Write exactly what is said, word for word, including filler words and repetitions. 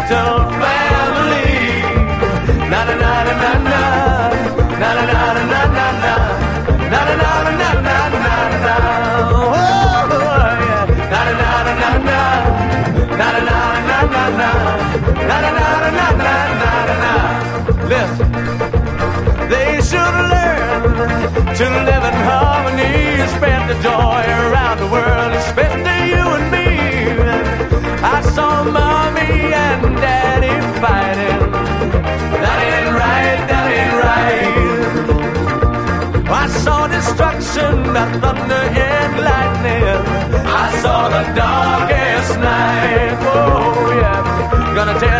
sentimental family. Na na na na na na na na na na na na na na na na na na. Oh yeah. Na na na na na na na na na na na na na na na na na. Listen, they should learn to live in harmony, spread the joy around the world, especially you and me. I saw mommy and daddy fighting. That ain't right, that ain't right. I saw destruction by thunder and lightning. I saw the darkest night. Oh yeah, gonna tell